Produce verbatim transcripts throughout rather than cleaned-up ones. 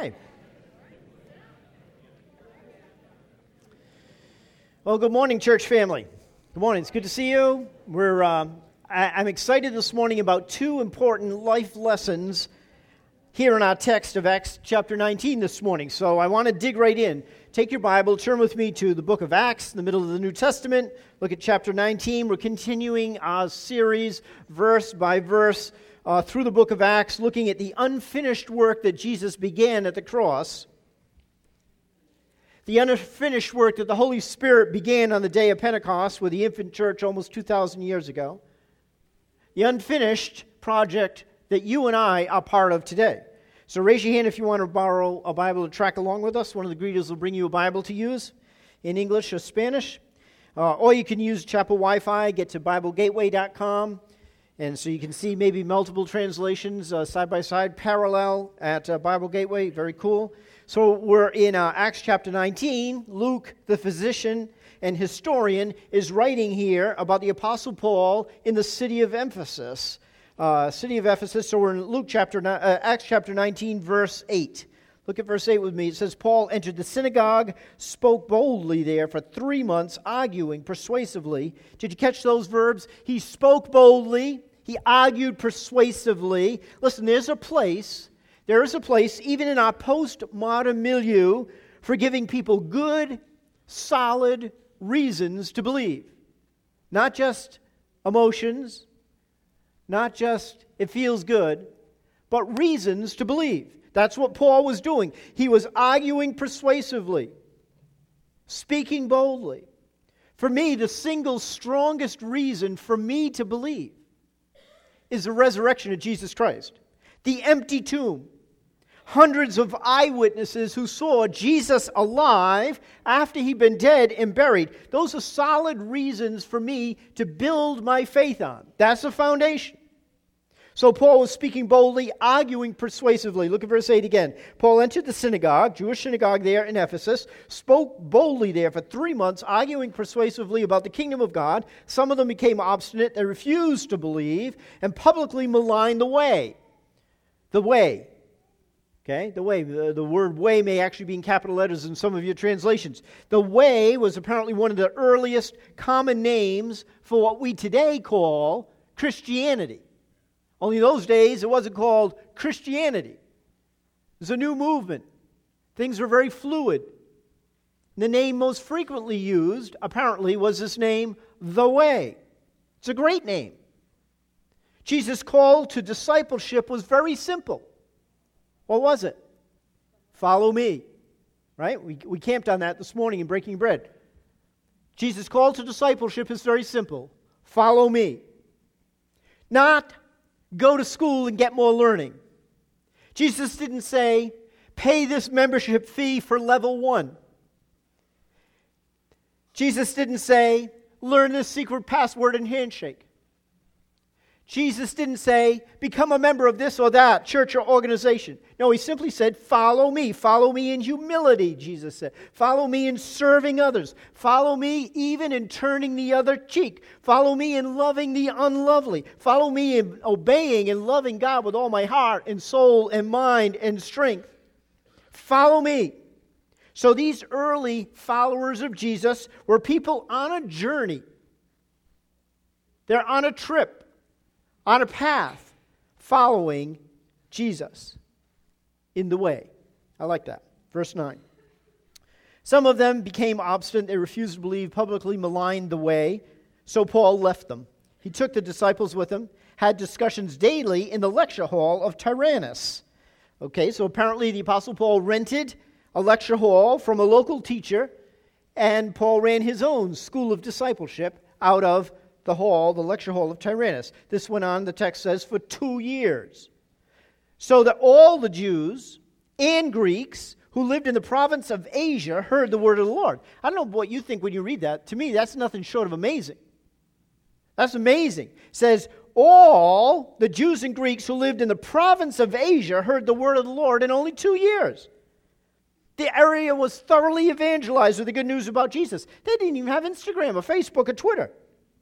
Hi. Well, good morning, church family. Good morning. It's good to see you. We're um, I, I'm excited this morning about two important life lessons here in our text of Acts chapter nineteen this morning. So I want to dig right in. Take your Bible, turn with me to the book of Acts, in the middle of the New Testament. Look at chapter nineteen. We're continuing our series, verse by verse, uh, through the book of Acts, looking at the unfinished work that Jesus began at the cross. The unfinished work that the Holy Spirit began on the day of Pentecost with the infant church almost two thousand years ago. The unfinished project that you and I are part of today. So raise your hand if you want to borrow a Bible to track along with us. One of the greeters will bring you a Bible to use in English or Spanish. Uh, or you can use Chapel Wi-Fi, get to Bible Gateway dot com. And so you can see maybe multiple translations uh, side by side, parallel at uh, Bible Gateway. Very cool. So we're in uh, Acts chapter nineteen. Luke, the physician and historian, is writing here about the Apostle Paul in the city of Ephesus. Uh, city of Ephesus. So we're in Luke chapter, uh, Acts chapter nineteen, verse eight. Look at verse eight with me. It says, Paul entered the synagogue, spoke boldly there for three months, arguing persuasively. Did you catch those verbs? He spoke boldly. He argued persuasively. Listen, there's a place, there is a place, even in our postmodern milieu, for giving people good, solid reasons to believe. Not just emotions, not just it feels good, but reasons to believe. That's what Paul was doing. He was arguing persuasively, speaking boldly. For me, the single strongest reason for me to believe is the resurrection of Jesus Christ. The empty tomb. Hundreds of eyewitnesses who saw Jesus alive after he'd been dead and buried. Those are solid reasons for me to build my faith on. That's the foundation. So Paul was speaking boldly, arguing persuasively. Look at verse eight again. Paul entered the synagogue, Jewish synagogue there in Ephesus, spoke boldly there for three months, arguing persuasively about the kingdom of God. Some of them became obstinate. They refused to believe and publicly maligned the way. The way. Okay, the way. The, the word way may actually be in capital letters in some of your translations. The way was apparently one of the earliest common names for what we today call Christianity. Only those days it wasn't called Christianity. It was a new movement. Things were very fluid. The name most frequently used, apparently, was this name, the Way. It's a great name. Jesus' call to discipleship was very simple. What was it? Follow me. Right? We, we camped on that this morning in Breaking Bread. Jesus' call to discipleship is very simple. Follow me. Not go to school and get more learning. Jesus didn't say, pay this membership fee for level one. Jesus didn't say, learn this secret password and handshake. Jesus didn't say, become a member of this or that church or organization. No, he simply said, follow me. Follow me in humility, Jesus said. Follow me in serving others. Follow me even in turning the other cheek. Follow me in loving the unlovely. Follow me in obeying and loving God with all my heart and soul and mind and strength. Follow me. So these early followers of Jesus were people on a journey. They're on a trip. On a path, following Jesus in the way. I like that. Verse nine. Some of them became obstinate. They refused to believe, publicly maligned the way. So Paul left them. He took the disciples with him, had discussions daily in the lecture hall of Tyrannus. Okay, so apparently the Apostle Paul rented a lecture hall from a local teacher, and Paul ran his own school of discipleship out of the hall, the lecture hall of Tyrannus. This went on, the text says, for two years. So that all the Jews and Greeks who lived in the province of Asia heard the word of the Lord. I don't know what you think when you read that. To me, that's nothing short of amazing. That's amazing. It says, all the Jews and Greeks who lived in the province of Asia heard the word of the Lord in only two years. The area was thoroughly evangelized with the good news about Jesus. They didn't even have Instagram or Facebook or Twitter.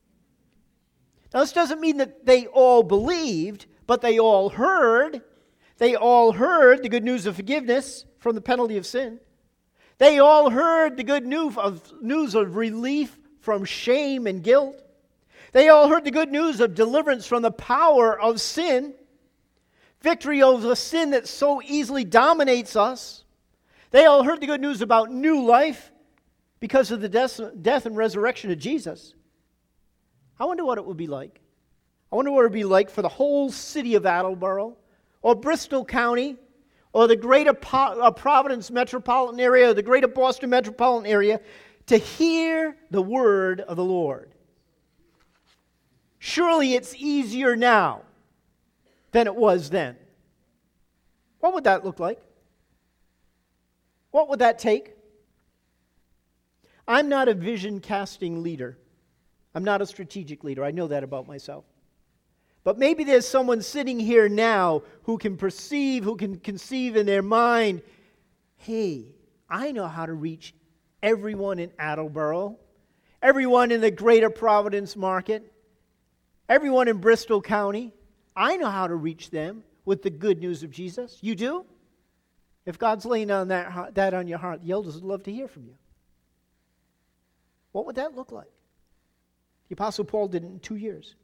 Now, this doesn't mean that they all believed, but they all heard. They all heard the good news of forgiveness from the penalty of sin. They all heard the good news of, news of relief from shame and guilt. They all heard the good news of deliverance from the power of sin, victory over the sin that so easily dominates us. They all heard the good news about new life because of the death, death and resurrection of Jesus. I wonder what it would be like. I wonder what it would be like for the whole city of Attleboro, or Bristol County, or the greater po- uh, Providence metropolitan area, or the greater Boston metropolitan area, to hear the word of the Lord. Surely it's easier now than it was then. What would that look like? What would that take? I'm not a vision-casting leader. I'm not a strategic leader. I know that about myself. But maybe there's someone sitting here now who can perceive, who can conceive in their mind, hey, I know how to reach everyone in Attleboro, everyone in the greater Providence market, everyone in Bristol County. I know how to reach them with the good news of Jesus. You do? If God's laying on that, that on your heart, the elders would love to hear from you. What would that look like? The Apostle Paul did it in two years.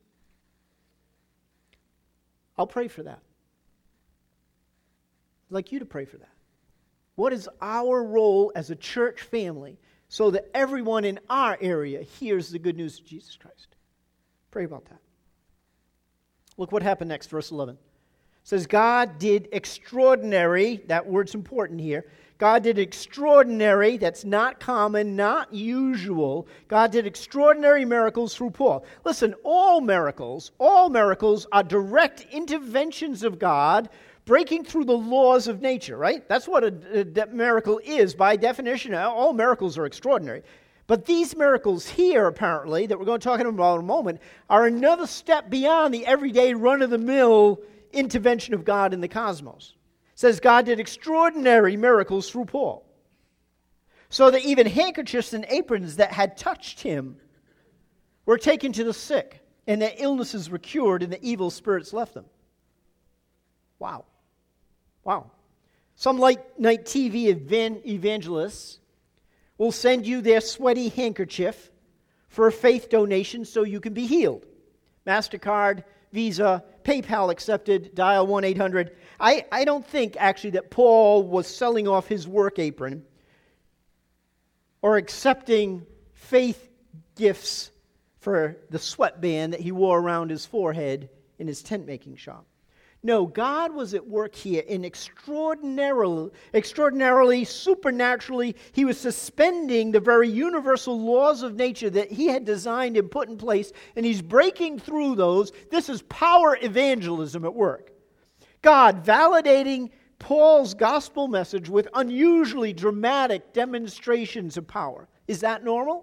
I'll pray for that. I'd like you to pray for that. What is our role as a church family so that everyone in our area hears the good news of Jesus Christ? Pray about that. Look what happened next, verse eleven. It says, God did extraordinary, that word's important here. God did extraordinary, that's not common, not usual. God did extraordinary miracles through Paul. Listen, all miracles, all miracles are direct interventions of God breaking through the laws of nature, right? That's what a, a miracle is by definition. All miracles are extraordinary. But these miracles here, apparently, that we're going to talk about in a moment, are another step beyond the everyday run-of-the-mill intervention of God in the cosmos. It says God did extraordinary miracles through Paul, so that even handkerchiefs and aprons that had touched him were taken to the sick, and their illnesses were cured, and the evil spirits left them. Wow. Wow. Some late night T V evan- evangelists will send you their sweaty handkerchief for a faith donation so you can be healed. MasterCard, Visa, PayPal accepted, dial one eight hundred. I, I don't think, actually, that Paul was selling off his work apron or accepting faith gifts for the sweatband that he wore around his forehead in his tent-making shop. No, God was at work here in extraordinarily, extraordinarily, supernaturally. He was suspending the very universal laws of nature that he had designed and put in place, and he's breaking through those. This is power evangelism at work. God validating Paul's gospel message with unusually dramatic demonstrations of power. Is that normal?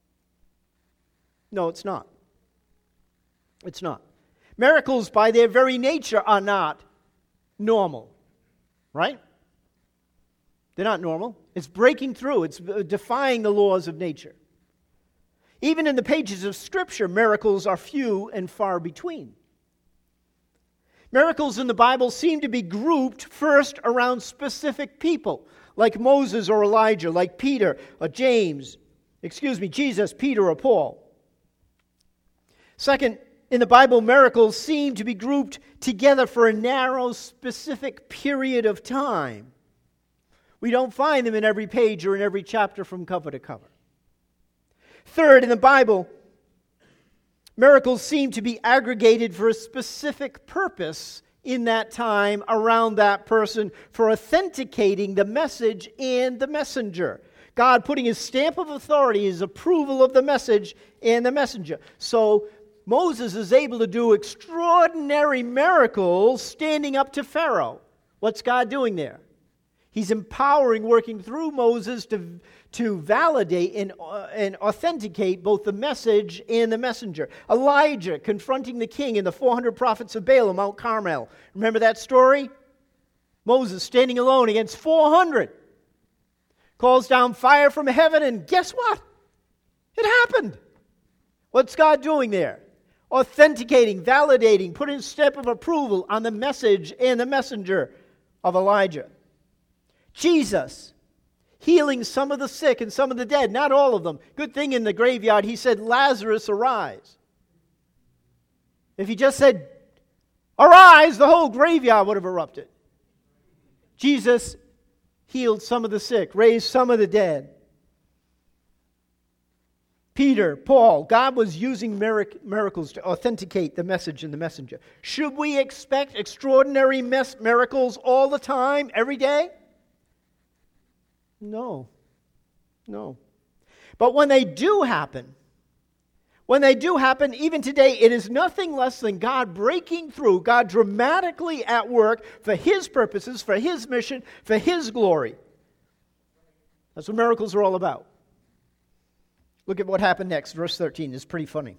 No, it's not. It's not. Miracles, by their very nature, are not normal, right? They're not normal. It's breaking through. It's defying the laws of nature. Even in the pages of Scripture, miracles are few and far between. Miracles in the Bible seem to be grouped first around specific people, like Moses or Elijah, like Peter or James, excuse me, Jesus, Peter, or Paul. Second, in the Bible, miracles seem to be grouped together for a narrow, specific period of time. We don't find them in every page or in every chapter from cover to cover. Third, in the Bible, miracles seem to be aggregated for a specific purpose in that time around that person for authenticating the message and the messenger. God putting his stamp of authority, his approval of the message and the messenger. So Moses is able to do extraordinary miracles standing up to Pharaoh. What's God doing there? He's empowering, working through Moses to, to validate and, uh, and authenticate both the message and the messenger. Elijah confronting the king and the four hundred prophets of Baal on Mount Carmel. Remember that story? Moses standing alone against four hundred. Calls down fire from heaven, and guess what? It happened. What's God doing there? authenticating, validating, putting a stamp of approval on the message and the messenger of Elijah. Jesus, healing some of the sick and some of the dead, not all of them. Good thing in the graveyard he said, Lazarus, arise. If he just said, arise, the whole graveyard would have erupted. Jesus healed some of the sick, raised some of the dead. Peter, Paul, God was using mirac- miracles to authenticate the message and the messenger. Should we expect extraordinary mes- miracles all the time, every day? No. No. But when they do happen, when they do happen, even today, it is nothing less than God breaking through, God dramatically at work for His purposes, for His mission, for His glory. That's what miracles are all about. Look at what happened next. Verse thirteen is pretty funny.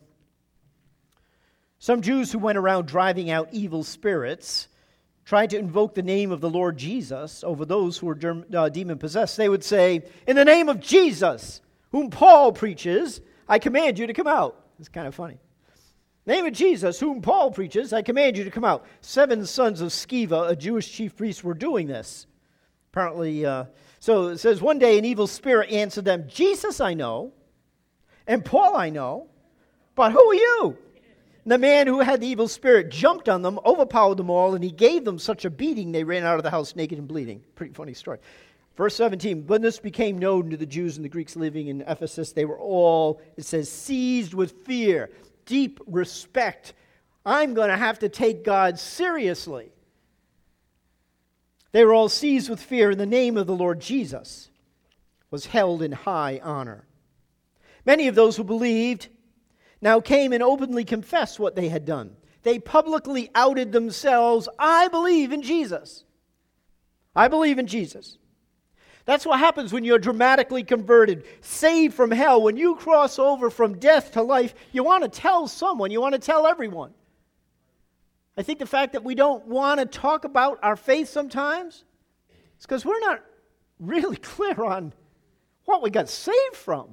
Some Jews who went around driving out evil spirits tried to invoke the name of the Lord Jesus over those who were uh, demon-possessed. They would say, in the name of Jesus, whom Paul preaches, I command you to come out. It's kind of funny. Name of Jesus, whom Paul preaches, I command you to come out. Seven sons of Sceva, a Jewish chief priest, were doing this. Apparently, uh, so it says, one day an evil spirit answered them, Jesus I know, and Paul I know, but who are you? And the man who had the evil spirit jumped on them, overpowered them all, and he gave them such a beating they ran out of the house naked and bleeding. Pretty funny story. Verse seventeen, when this became known to the Jews and the Greeks living in Ephesus, they were all, it says, seized with fear, deep respect. I'm going to have to take God seriously. They were all seized with fear, and the name of the Lord Jesus was held in high honor. Many of those who believed now came and openly confessed what they had done. They publicly outed themselves, I believe in Jesus. I believe in Jesus. That's what happens when you're dramatically converted, saved from hell. When you cross over from death to life, you want to tell someone, you want to tell everyone. I think the fact that we don't want to talk about our faith sometimes is because we're not really clear on what we got saved from.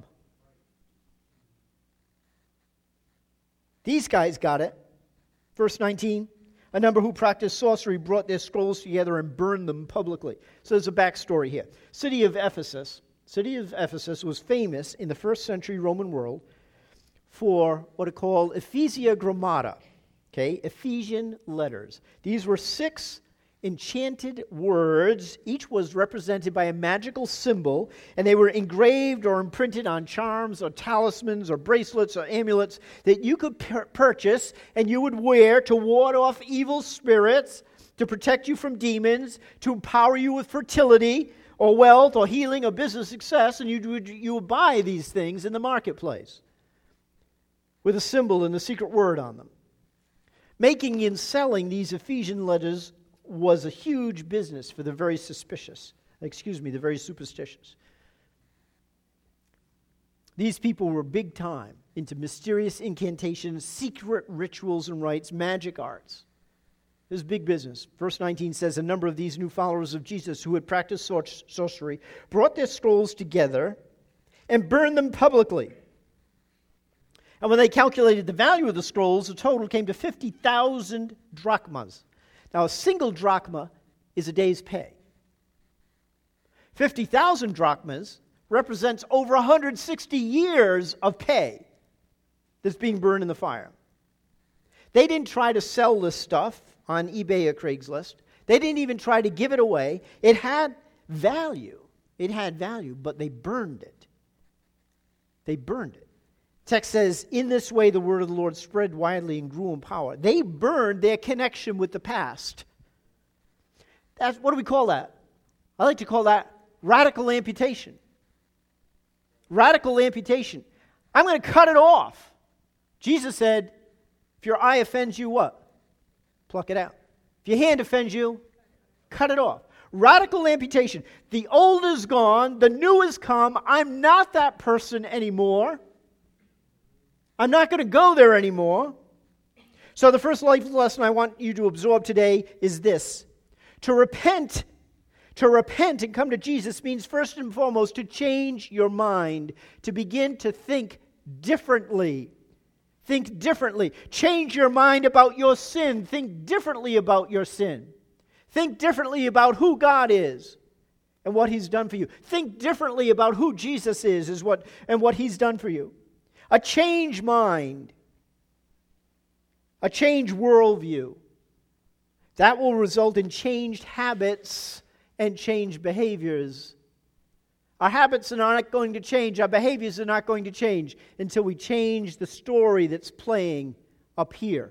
These guys got it. Verse nineteen, a number who practiced sorcery brought their scrolls together and burned them publicly. So there's a backstory here. City of Ephesus, city of Ephesus was famous in the first century Roman world for what are called Ephesia Grammata, okay, Ephesian letters. These were six enchanted words. Each was represented by a magical symbol, and they were engraved or imprinted on charms or talismans or bracelets or amulets that you could pur- purchase and you would wear to ward off evil spirits, to protect you from demons, to empower you with fertility or wealth or healing or business success, and you would, you would buy these things in the marketplace with a symbol and the secret word on them. Making and selling these Ephesian letters was a huge business for the very suspicious, excuse me, the very superstitious. These people were big time into mysterious incantations, secret rituals and rites, magic arts. It was big business. Verse nineteen says, a number of these new followers of Jesus who had practiced sor- sorcery brought their scrolls together and burned them publicly. And when they calculated the value of the scrolls, the total came to fifty thousand drachmas. Now, a single drachma is a day's pay. fifty thousand drachmas represents over one hundred sixty years of pay that's being burned in the fire. They didn't try to sell this stuff on eBay or Craigslist. They didn't even try to give it away. It had value. It had value, but they burned it. They burned it. Text says, in this way the word of the Lord spread widely and grew in power. They burned their connection with the past. That's, what do we call that? I like to call that radical amputation. Radical amputation. I'm going to cut it off. Jesus said, if your eye offends you, what? Pluck it out. If your hand offends you, cut it off. Radical amputation. The old is gone. The new has come. I'm not that person anymore. I'm not going to go there anymore. So the first life lesson I want you to absorb today is this. To repent, to repent and come to Jesus means first and foremost to change your mind, to begin to think differently. Think differently. Change your mind about your sin. Think differently about your sin. Think differently about who God is and what He's done for you. Think differently about who Jesus is, is what, and what He's done for you. A changed mind. A changed worldview. That will result in changed habits and changed behaviors. Our habits are not going to change. Our behaviors are not going to change until we change the story that's playing up here.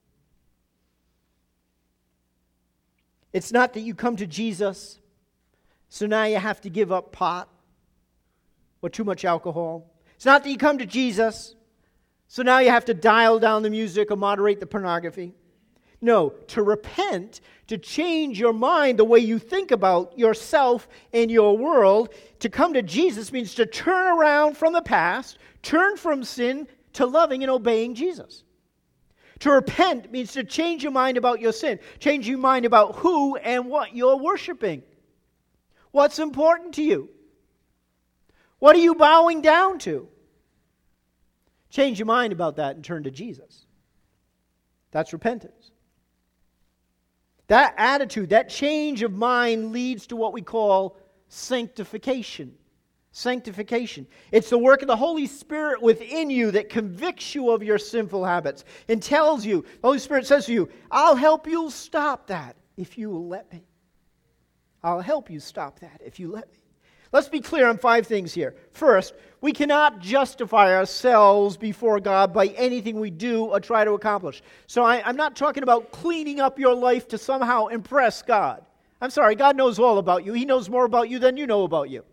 It's not that you come to Jesus, so now you have to give up pot or too much alcohol. It's not that you come to Jesus, so now you have to dial down the music or moderate the pornography. No, to repent, to change your mind, the way you think about yourself and your world, to come to Jesus means to turn around from the past, turn from sin to loving and obeying Jesus. To repent means to change your mind about your sin, change your mind about who and what you're worshiping. What's important to you? What are you bowing down to? Change your mind about that and turn to Jesus. That's repentance. That attitude, that change of mind leads to what we call sanctification. Sanctification. It's the work of the Holy Spirit within you that convicts you of your sinful habits and tells you, the Holy Spirit says to you, I'll help you stop that if you will let me. I'll help you stop that if you let me. Let's be clear on five things here. First, we cannot justify ourselves before God by anything we do or try to accomplish. So I, I'm not talking about cleaning up your life to somehow impress God. I'm sorry, God knows all about you. He knows more about you than you know about you.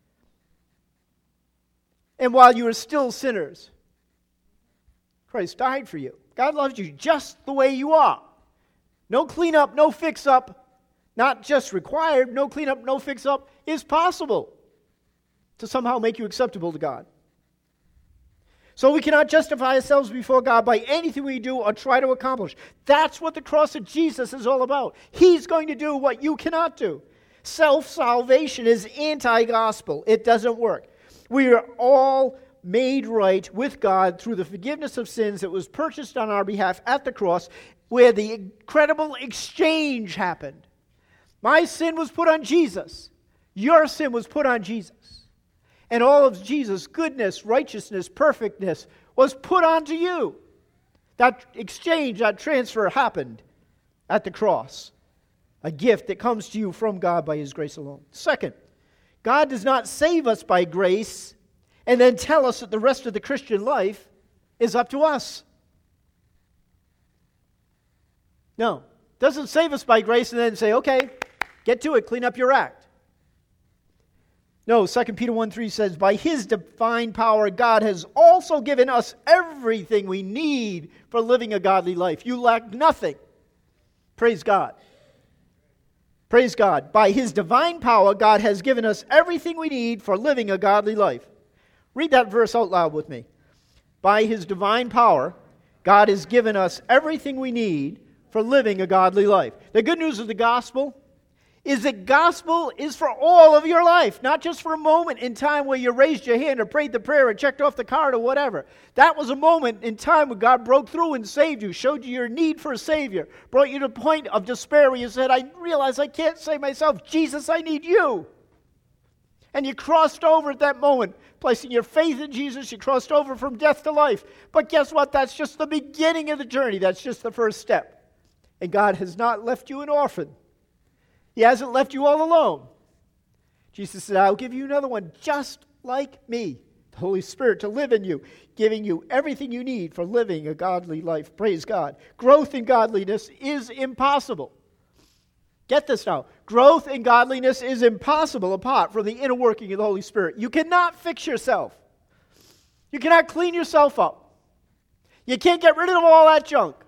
And while you are still sinners, Christ died for you. God loves you just the way you are. No cleanup, no fix-up. Not just required, no cleanup, no fix-up, is possible to somehow make you acceptable to God. So we cannot justify ourselves before God by anything we do or try to accomplish. That's what the cross of Jesus is all about. He's going to do what you cannot do. Self-salvation is anti-gospel. It doesn't work. We are all made right with God through the forgiveness of sins that was purchased on our behalf at the cross, where the incredible exchange happened. My sin was put on Jesus. Your sin was put on Jesus. And all of Jesus' goodness, righteousness, perfectness was put onto you. That exchange, that transfer happened at the cross. A gift that comes to you from God by His grace alone. Second, God does not save us by grace and then tell us that the rest of the Christian life is up to us. No. Doesn't save us by grace and then say, okay, get to it, clean up your act. No, Second Peter one three says, by His divine power, God has also given us everything we need for living a godly life. You lack nothing. Praise God. Praise God. By His divine power, God has given us everything we need for living a godly life. Read that verse out loud with me. By His divine power, God has given us everything we need for living a godly life. The good news of the gospel is that gospel is for all of your life, not just for a moment in time where you raised your hand or prayed the prayer or checked off the card or whatever. That was a moment in time when God broke through and saved you, showed you your need for a Savior, brought you to a point of despair where you said, I realize I can't save myself. Jesus, I need you. And you crossed over at that moment, placing your faith in Jesus. You crossed over from death to life. But guess what? That's just the beginning of the journey. That's just the first step. And God has not left you an orphan. He hasn't left you all alone. Jesus said, I'll give you another one just like me, the Holy Spirit, to live in you, giving you everything you need for living a godly life. Praise God. Growth in godliness is impossible. Get this now. Growth in godliness is impossible apart from the inner working of the Holy Spirit. You cannot fix yourself. You cannot clean yourself up. You can't get rid of all that junk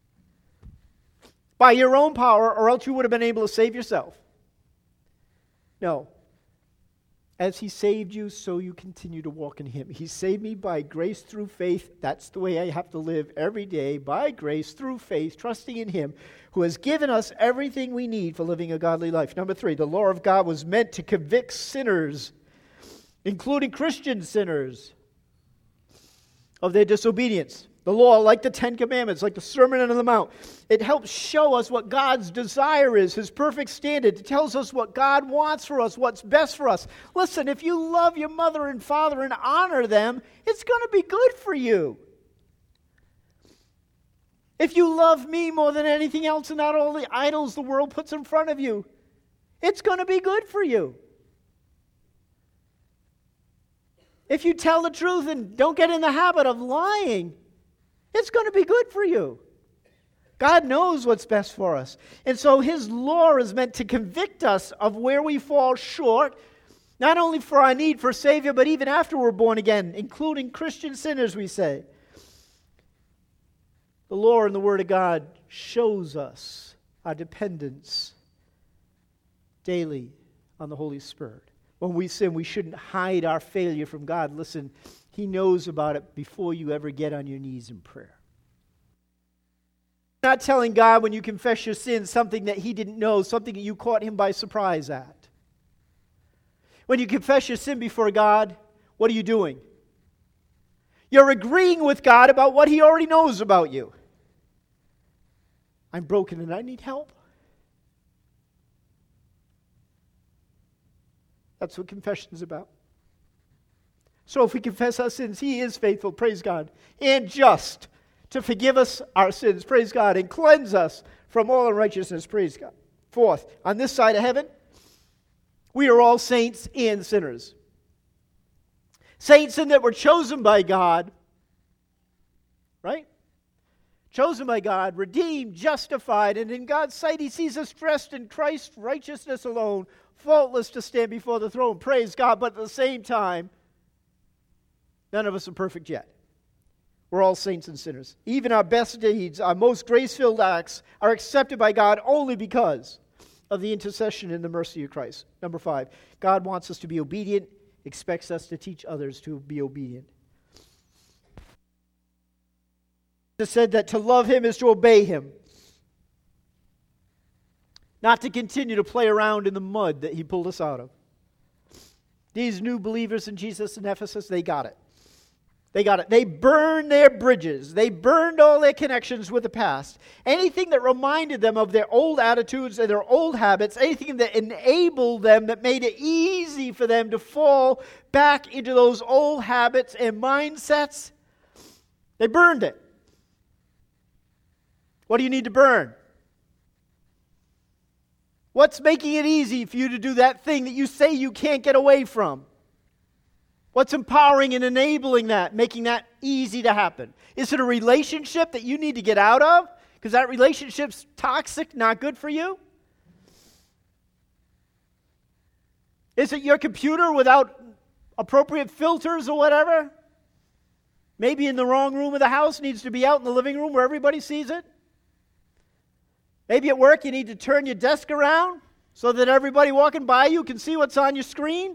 by your own power, or else you would have been able to save yourself. No. As He saved you, so you continue to walk in Him. He saved me by grace through faith. That's the way I have to live every day, by grace through faith, trusting in Him, who has given us everything we need for living a godly life. Number three, the law of God was meant to convict sinners, including Christian sinners, of their disobedience. The law, like the Ten Commandments, like the Sermon on the Mount, it helps show us what God's desire is, His perfect standard. It tells us what God wants for us, what's best for us. Listen, if you love your mother and father and honor them, it's going to be good for you. If you love me more than anything else and not all the idols the world puts in front of you, it's going to be good for you. If you tell the truth and don't get in the habit of lying, it's going to be good for you. God knows what's best for us. And so His law is meant to convict us of where we fall short, not only for our need for a Savior, but even after we're born again, including Christian sinners, we say. The law and the Word of God shows us our dependence daily on the Holy Spirit. When we sin, we shouldn't hide our failure from God. Listen, He knows about it before you ever get on your knees in prayer. You're not telling God when you confess your sins something that He didn't know, something that you caught Him by surprise at. When you confess your sin before God, what are you doing? You're agreeing with God about what He already knows about you. I'm broken and I need help. That's what confession is about. So if we confess our sins, He is faithful, praise God, and just to forgive us our sins, praise God, and cleanse us from all unrighteousness, praise God. Fourth, on this side of heaven, we are all saints and sinners. Saints in that we're chosen by God, right? Chosen by God, redeemed, justified, and in God's sight He sees us dressed in Christ's righteousness alone, faultless to stand before the throne. Praise God. But at the same time, none of us are perfect yet. We're all saints and sinners. Even our best deeds, our most grace-filled acts, are accepted by God only because of the intercession and the mercy of Christ. Number five, God wants us to be obedient, expects us to teach others to be obedient. Jesus said that to love Him is to obey Him. Not to continue to play around in the mud that He pulled us out of. These new believers in Jesus in Ephesus, they got it. They got it. They burned their bridges. They burned all their connections with the past. Anything that reminded them of their old attitudes and their old habits, anything that enabled them, that made it easy for them to fall back into those old habits and mindsets, they burned it. What do you need to burn? What's making it easy for you to do that thing that you say you can't get away from? What's empowering and enabling that, making that easy to happen? Is it a relationship that you need to get out of? Because that relationship's toxic, not good for you? Is it your computer without appropriate filters or whatever? Maybe in the wrong room of the house, needs to be out in the living room where everybody sees it? Maybe at work you need to turn your desk around so that everybody walking by you can see what's on your screen.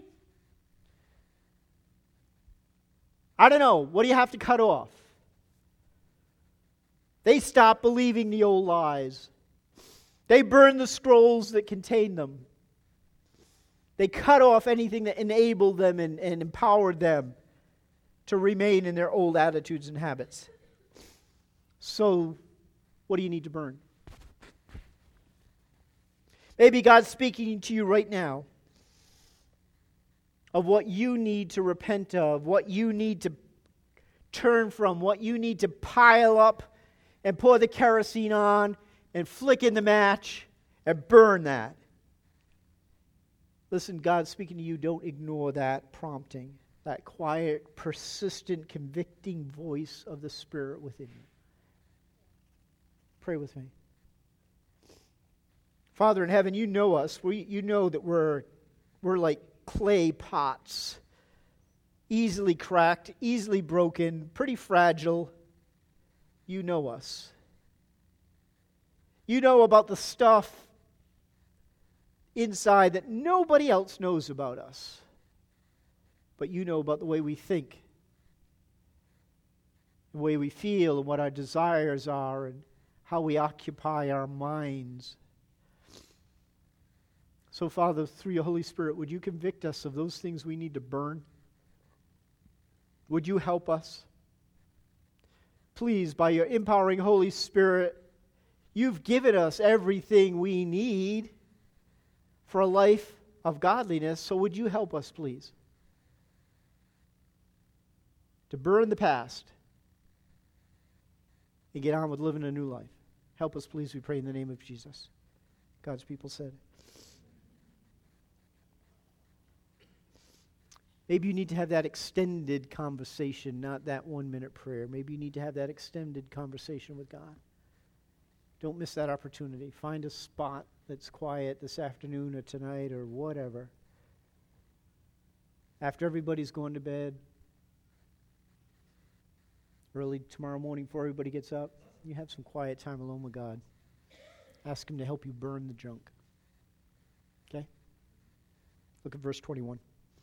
I don't know. What do you have to cut off? They stop believing the old lies. They burn the scrolls that contain them. They cut off anything that enabled them and, and empowered them to remain in their old attitudes and habits. So, what do you need to burn? Maybe God's speaking to you right now of what you need to repent of, what you need to turn from, what you need to pile up and pour the kerosene on and flick in the match and burn that. Listen, God's speaking to you. Don't ignore that prompting, that quiet, persistent, convicting voice of the Spirit within you. Pray with me. Father in heaven, you know us. We, you know that we're, we're like clay pots, easily cracked, easily broken, pretty fragile. You know us. You know about the stuff inside that nobody else knows about us. But you know about the way we think, the way we feel, and what our desires are, and how we occupy our minds. So, Father, through your Holy Spirit, would you convict us of those things we need to burn? Would you help us? please, by your empowering Holy Spirit, you've given us everything we need for a life of godliness. So would you help us, please, to burn the past and get on with living a new life. Help us, please, we pray in the name of Jesus. God's people said. Maybe you need to have that extended conversation, not that one-minute prayer. Maybe you need to have that extended conversation with God. Don't miss that opportunity. Find a spot that's quiet this afternoon or tonight or whatever. After everybody's going to bed, early tomorrow morning before everybody gets up, you have some quiet time alone with God. Ask Him to help you burn the junk. Okay? Look at verse twenty-one.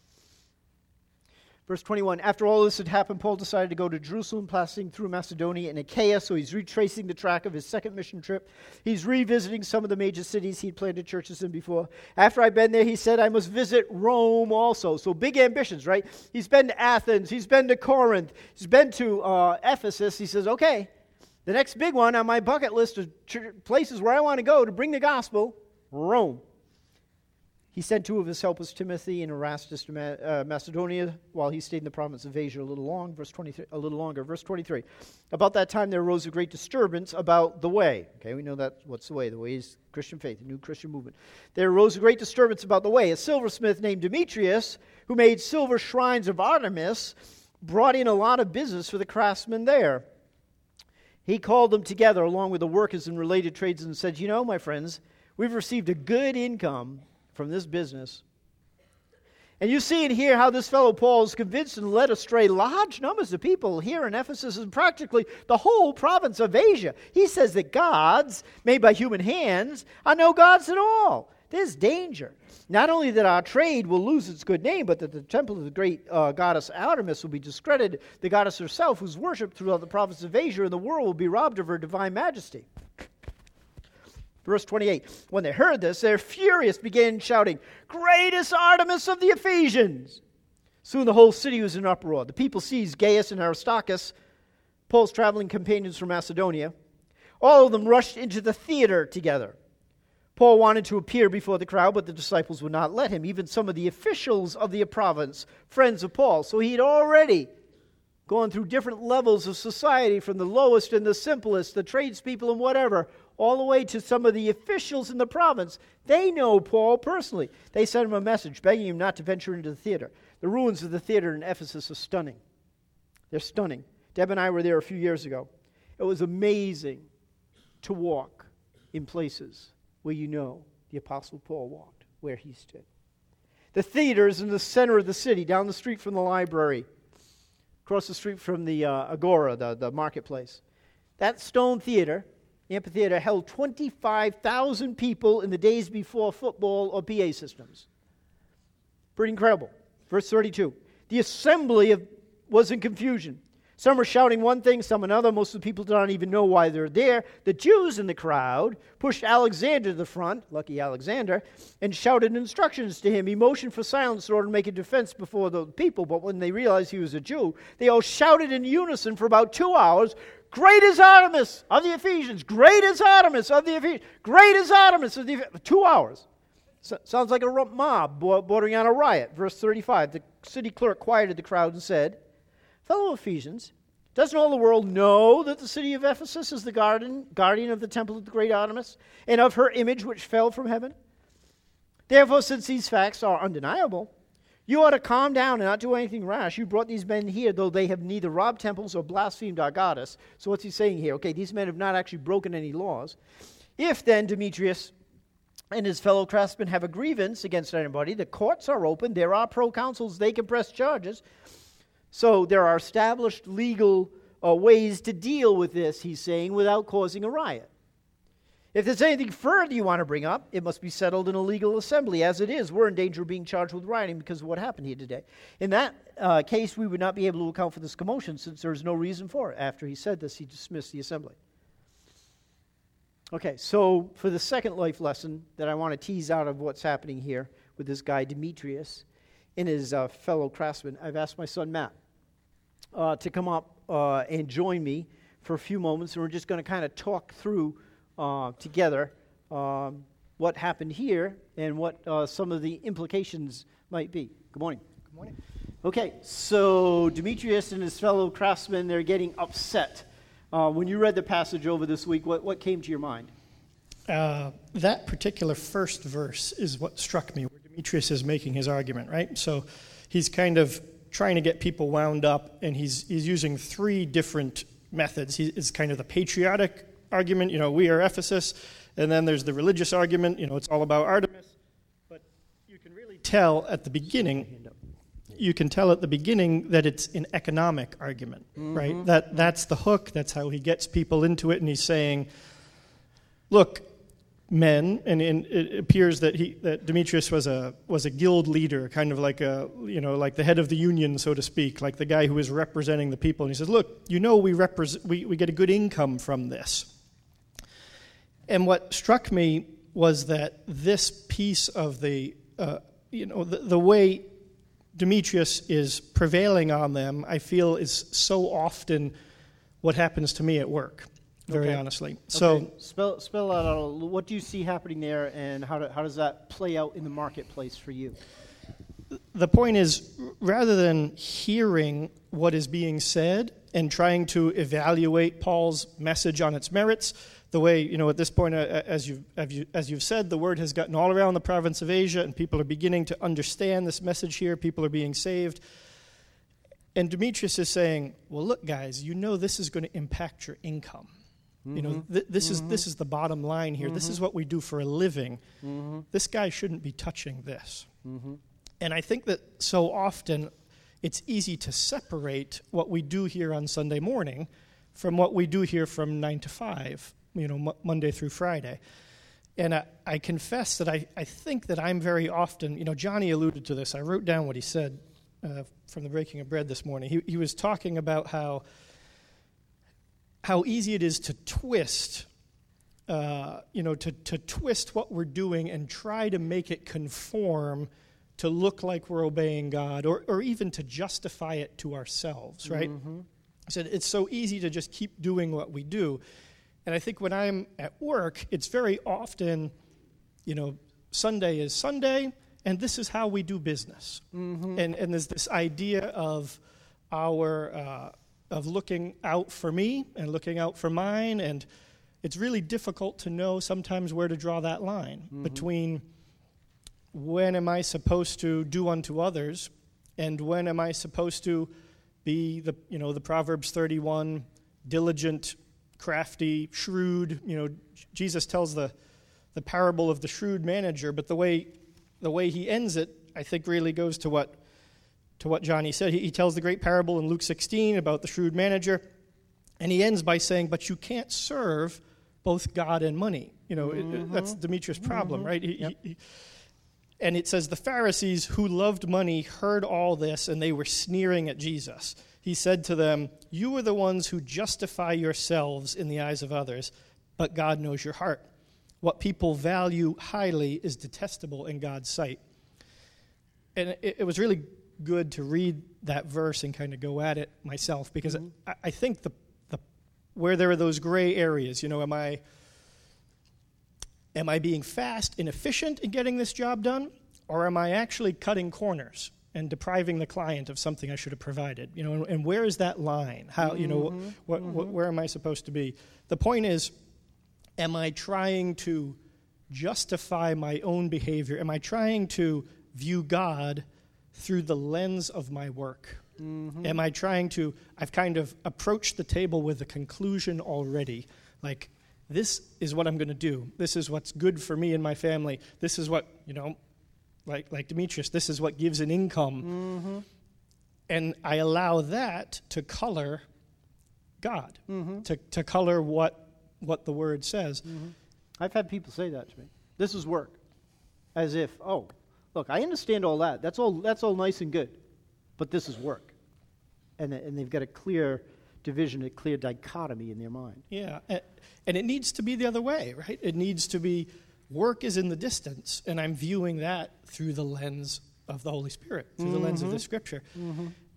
Verse twenty-one, after all this had happened, Paul decided to go to Jerusalem, passing through Macedonia and Achaia, so he's retracing the track of his second mission trip. He's revisiting some of the major cities he'd planted churches in before. After I'd been there, he said, I must visit Rome also. So big ambitions, right? He's been to Athens, he's been to Corinth, he's been to uh, Ephesus. He says, okay, the next big one on my bucket list of ch- places where I want to go to bring the gospel, Rome. He sent two of his helpers, Timothy and Erastus, to Ma- uh, Macedonia, while he stayed in the province of Asia a little long. Verse twenty-three, a little longer. Verse twenty-three. About that time there arose a great disturbance about the way. Okay, we know that. What's the way? The way is Christian faith, the new Christian movement. There arose a great disturbance about the way. A silversmith named Demetrius, who made silver shrines of Artemis, brought in a lot of business for the craftsmen there. He called them together along with the workers in related trades and said, you know, my friends, we've received a good income from this business. And you see and hear how this fellow Paul is convinced and led astray large numbers of people here in Ephesus and practically the whole province of Asia. He says that gods made by human hands are no gods at all. There's danger. Not only that our trade will lose its good name, but that the temple of the great uh, goddess Artemis will be discredited, the goddess herself, who's worshipped throughout the province of Asia, and the world will be robbed of her divine majesty. Verse twenty-eight, when they heard this, they're furious, began shouting, great is Artemis of the Ephesians. Soon the whole city was in uproar. The people seized Gaius and Aristarchus, Paul's traveling companions from Macedonia. All of them rushed into the theater together. Paul wanted to appear before the crowd, but the disciples would not let him. Even some of the officials of the province, friends of Paul. So he'd already gone through different levels of society, from the lowest and the simplest, the tradespeople and whatever, all the way to some of the officials in the province. They know Paul personally. They sent him a message begging him not to venture into the theater. The ruins of the theater in Ephesus are stunning. They're stunning. Deb and I were there a few years ago. It was amazing to walk in places where you know the Apostle Paul walked, where he stood. The theater is in the center of the city, down the street from the library, across the street from the uh, Agora, the, the marketplace. That stone theater, amphitheater, held twenty-five thousand people in the days before football or P A systems. Pretty incredible. Verse thirty-two. The assembly of, was in confusion. Some were shouting one thing, some another. Most of the people don't even know why they're there. The Jews in the crowd pushed Alexander to the front, lucky Alexander, and shouted instructions to him. He motioned for silence in order to make a defense before the people, but when they realized he was a Jew, they all shouted in unison for about two hours, great is Artemis of the Ephesians! Great is Artemis of the Ephesians! Great is Artemis of the Ephesians! Two hours. So, sounds like a mob bordering on a riot. Verse thirty-five, the city clerk quieted the crowd and said, fellow Ephesians, doesn't all the world know that the city of Ephesus is the garden, guardian of the temple of the great Artemis, and of her image which fell from heaven? Therefore, since these facts are undeniable, you ought to calm down and not do anything rash. You brought these men here, though they have neither robbed temples or blasphemed our goddess. So what's he saying here? Okay, these men have not actually broken any laws. If then Demetrius and his fellow craftsmen have a grievance against anybody, the courts are open, there are proconsuls, they can press charges. So there are established legal uh, ways to deal with this, he's saying, without causing a riot. If there's anything further you want to bring up, it must be settled in a legal assembly. As it is, we're in danger of being charged with rioting because of what happened here today. In that uh, case, we would not be able to account for this commotion since there's no reason for it. After he said this, he dismissed the assembly. Okay, so for the second life lesson that I want to tease out of what's happening here with this guy Demetrius and his uh, fellow craftsmen, I've asked my son Matt uh, to come up uh, and join me for a few moments, and we're just going to kind of talk through uh, together um, what happened here and what uh, some of the implications might be. Good morning. Good morning. Okay, so Demetrius and his fellow craftsmen, they're getting upset. Uh, when you read the passage over this week, what, what came to your mind? Uh, that particular first verse is what struck me, where Demetrius is making his argument, right? So he's kind of trying to get people wound up, and he's he's using three different methods. He, it's kind of the patriotic argument, you know, we are Ephesus, and then there's the religious argument, you know, it's all about Artemis. But you can really tell at the beginning, you can tell at the beginning that it's an economic argument, mm-hmm. right? That that's the hook. That's how he gets people into it, and he's saying, look, men, and, and it appears that he that Demetrius was a was a guild leader, kind of like a you know like the head of the union, so to speak, like the guy who is representing the people. And he says, "Look, you know we represent we, we get a good income from this." And what struck me was that this piece of the uh, you know the, the way Demetrius is prevailing on them, I feel, is so often what happens to me at work. Very okay. honestly. So okay. spell spell out what do you see happening there, and how do, how does that play out in the marketplace for you? The point is, rather than hearing what is being said and trying to evaluate Paul's message on its merits, the way, you know, at this point, uh, as you've, as, you, as you've said, the word has gotten all around the province of Asia, and people are beginning to understand this message here. People are being saved. And Demetrius is saying, well, look, guys, you know this is going to impact your income. Mm-hmm. You know, th- this mm-hmm. is this is the bottom line here. Mm-hmm. This is what we do for a living. Mm-hmm. This guy shouldn't be touching this. Mm-hmm. And I think that so often it's easy to separate what we do here on Sunday morning from what we do here from nine to five, you know, m- Monday through Friday. And I, I confess that I, I think that I'm very often, you know, Johnny alluded to this. I wrote down what he said uh, from the breaking of bread this morning. He, he was talking about how how easy it is to twist, uh, you know, to, to twist what we're doing and try to make it conform to look like we're obeying God, or, or even to justify it to ourselves, right? Mm-hmm. I said it's so easy to just keep doing what we do. And I think when I'm at work, it's very often, you know, Sunday is Sunday, and this is how we do business. Mm-hmm. And and there's this idea of our... Uh, of looking out for me and looking out for mine, and it's really difficult to know sometimes where to draw that line mm-hmm. between when am I supposed to do unto others and when am I supposed to be the, you know, the Proverbs thirty-one, diligent, crafty, shrewd. You know, Jesus tells the the parable of the shrewd manager, but the way the way he ends it, I think, really goes to what to what Johnny said. He, he tells the great parable in Luke sixteen about the shrewd manager, and he ends by saying, but you can't serve both God and money. You know, mm-hmm. it, that's Demetrius' problem, mm-hmm. right? He, yep. he, and it says, the Pharisees who loved money heard all this, and they were sneering at Jesus. He said to them, you are the ones who justify yourselves in the eyes of others, but God knows your heart. What people value highly is detestable in God's sight. And it, it was really good to read that verse and kind of go at it myself, because mm-hmm. I, I think the the where there are those gray areas, you know, am I am I being fast and efficient in getting this job done, or am I actually cutting corners and depriving the client of something I should have provided? You know, and, and where is that line? How you know mm-hmm. what, mm-hmm. what where am I supposed to be? The point is, am I trying to justify my own behavior? Am I trying to view God through the lens of my work? Mm-hmm. Am I trying to, I've kind of approached the table with a conclusion already, like, this is what I'm going to do. This is what's good for me and my family. This is what, you know, like like Demetrius, this is what gives an income. Mm-hmm. And I allow that to color God, mm-hmm. to, to color what what the Word says. Mm-hmm. I've had people say that to me. This is work. As if, oh, look, I understand all that. That's all That's all nice and good. But this is work. And and they've got a clear division, a clear dichotomy in their mind. Yeah, and, and it needs to be the other way, right? It needs to be, work is in the distance, and I'm viewing that through the lens of the Holy Spirit, through mm-hmm. the lens of the Scripture. Mm-hmm.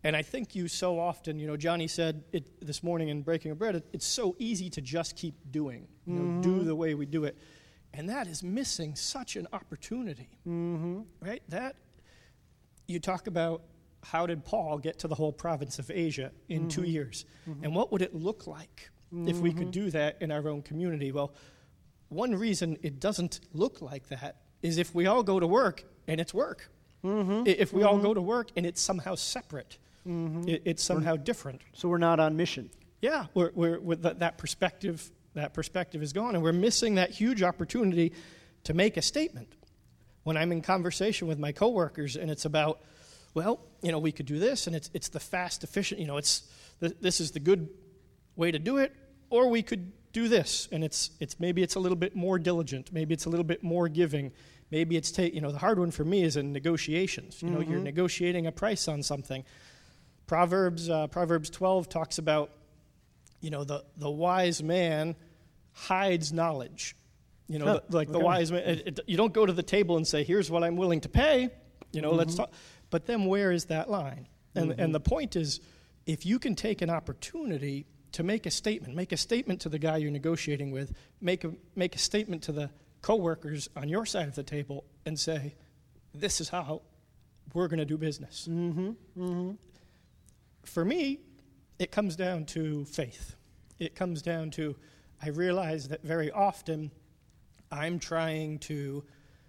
And I think you so often, you know, Johnny said it this morning in Breaking of Bread, it, it's so easy to just keep doing, you know, mm-hmm. do the way we do it. And that is missing such an opportunity, mm-hmm. right? That, you talk about how did Paul get to the whole province of Asia in mm-hmm. two years? Mm-hmm. And what would it look like mm-hmm. if we could do that in our own community? Well, one reason it doesn't look like that is if we all go to work and it's work. Mm-hmm. If we mm-hmm. all go to work and it's somehow separate. Mm-hmm. It, it's somehow we're, different. So we're not on mission. Yeah, we're, we're, with that, that perspective, that perspective is gone, and we're missing that huge opportunity to make a statement. When I'm in conversation with my coworkers, and it's about, well, you know, we could do this, and it's it's the fast, efficient. You know, it's th- this is the good way to do it, or we could do this, and it's it's maybe it's a little bit more diligent, maybe it's a little bit more giving, maybe it's ta- you know the hard one for me is in negotiations. You know, mm-hmm. you're negotiating a price on something. Proverbs uh, Proverbs twelve talks about, you know, the, the wise man hides knowledge. You know, huh, the, like okay. the wise man, it, it, you don't go to the table and say, here's what I'm willing to pay. You know, mm-hmm. let's talk. But then where is that line? And mm-hmm. and the point is, if you can take an opportunity to make a statement, make a statement to the guy you're negotiating with, make a make a statement to the coworkers on your side of the table and say, this is how we're going to do business. Mm-hmm. Mm-hmm. For me, it comes down to faith. It comes down to, I realize that very often I'm trying to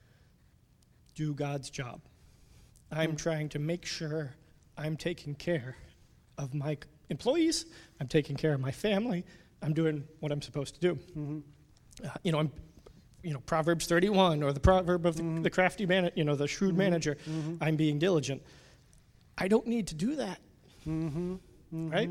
do God's job. I'm mm-hmm. trying to make sure I'm taking care of my employees. I'm taking care of my family. I'm doing what I'm supposed to do. Mm-hmm. Uh, you know, I'm, you know, Proverbs thirty-one or the proverb of the, mm-hmm. the crafty man, you know, the shrewd mm-hmm. manager. Mm-hmm. I'm being diligent. I don't need to do that. Mm-hmm. Mm-hmm. Right?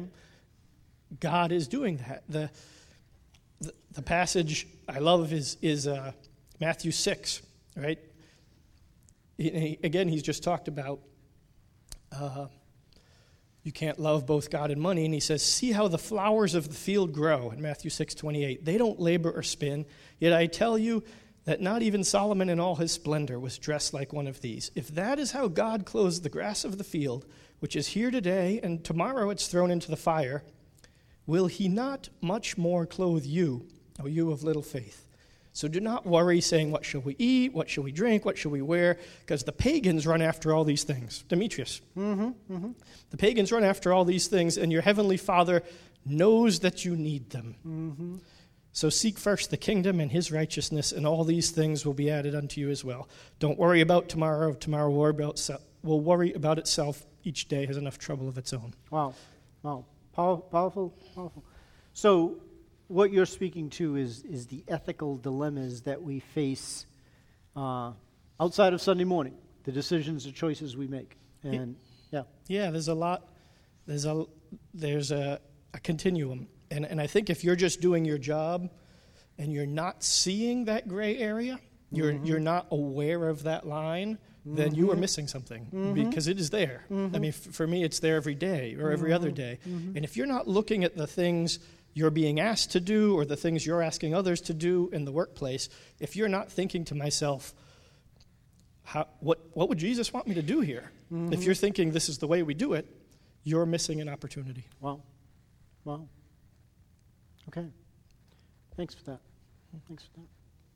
God is doing that. The, the the passage I love is is uh, Matthew six, right? He, he, again, he's just talked about uh, you can't love both God and money, and he says, "See how the flowers of the field grow." In Matthew six twenty-eight, they don't labor or spin. Yet I tell you that not even Solomon in all his splendor was dressed like one of these. If that is how God clothes the grass of the field, which is here today, and tomorrow it's thrown into the fire, will he not much more clothe you, O you of little faith? So do not worry, saying, what shall we eat, what shall we drink, what shall we wear? Because the pagans run after all these things. Demetrius. Mm-hmm. Mm-hmm. The pagans run after all these things, and your heavenly Father knows that you need them. Mm-hmm. So seek first the kingdom and his righteousness, and all these things will be added unto you as well. Don't worry about tomorrow. Tomorrow will worry about, se- will worry about itself. Each day has enough trouble of its own. Wow. Wow. Pow- powerful, powerful. So what you're speaking to is, is the ethical dilemmas that we face uh, outside of Sunday morning, the decisions, the choices we make. And yeah. Yeah, there's a lot, there's a, there's a, a continuum. And, and I think if you're just doing your job and you're not seeing that gray area, you're mm-hmm. you're not aware of that line, then mm-hmm. you are missing something mm-hmm. because it is there. Mm-hmm. I mean, f- for me, it's there every day or every mm-hmm. other day. Mm-hmm. And if you're not looking at the things you're being asked to do or the things you're asking others to do in the workplace, if you're not thinking to myself, how, what, what would Jesus want me to do here? Mm-hmm. If you're thinking this is the way we do it, you're missing an opportunity. Wow. Wow. Okay. Thanks for that. Thanks for that.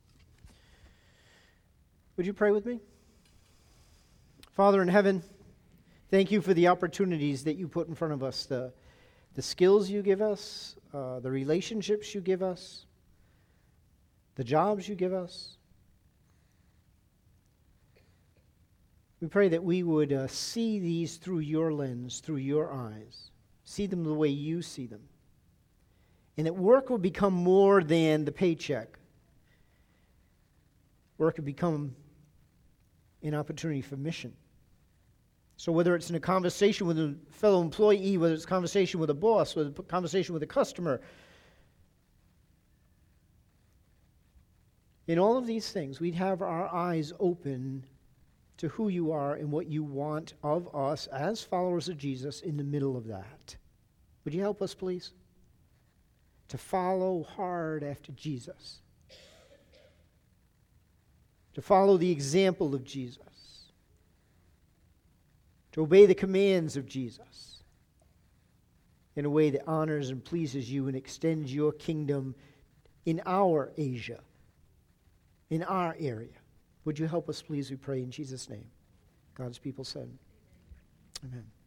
Would you pray with me? Father in heaven, thank you for the opportunities that you put in front of us, the, the skills you give us, uh, the relationships you give us, the jobs you give us. We pray that we would uh, see these through your lens, through your eyes, see them the way you see them. And that work will become more than the paycheck. Work will become an opportunity for mission. So whether it's in a conversation with a fellow employee, whether it's a conversation with a boss, whether it's a conversation with a customer, in all of these things, we'd have our eyes open to who you are and what you want of us as followers of Jesus in the middle of that. Would you help us, please? To follow hard after Jesus. To follow the example of Jesus. to obey the commands of Jesus in a way that honors and pleases you and extends your kingdom in our Asia, in our area. Would you help us, please, we pray in Jesus' name. God's people said, amen.